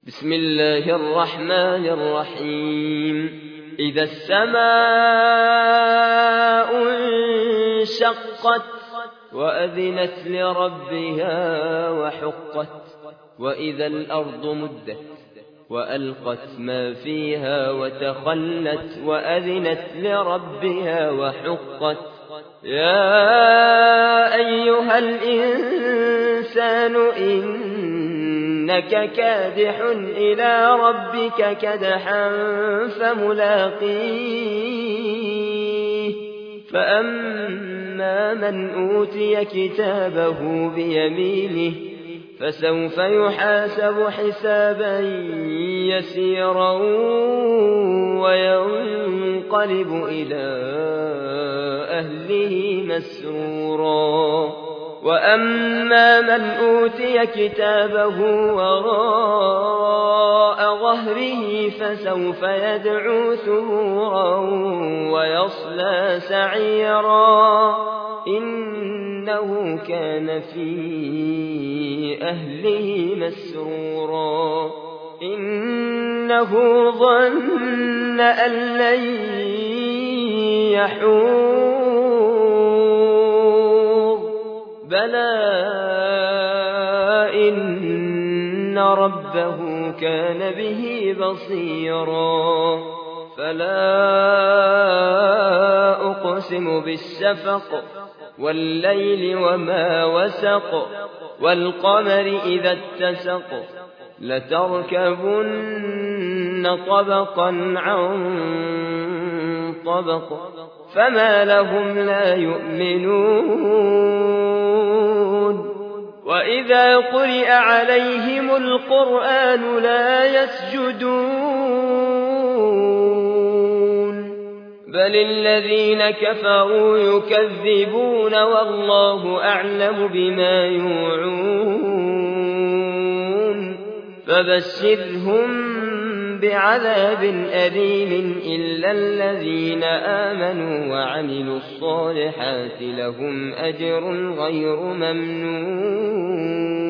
بسم الله الرحمن الرحيم إذا السماء انشقت وأذنت لربها وحقت وإذا الأرض مدت وألقت ما فيها وتخلت وأذنت لربها وحقت يا أيها الإنسان إنك كادح إلى ربك كدحا فملاقيه فأما من أوتي كتابه بيمينه فسوف يحاسب حسابا يسيرا وينقلب إلى أهله مسرورا وأما من أوتي كتابه وراء ظهره فسوف يدعو ثبورا ويصلى سعيرا إنه كان في أهله مسرورا إنه ظن أن لن يحور بلى إن ربه كان به بصيرا فلا أقسم بالشفق والليل وما وسق والقمر إذا اتسق لتركبن طبقا عن طبق فما لهم لا يؤمنون وإذا قرئ عليهم القرآن لا يسجدون بل الذين كفروا يكذبون والله أعلم بما يوعون فبشرهم بعذاب أليم إلا الذين آمنوا وعملوا الصالحات لهم أجر غير ممنون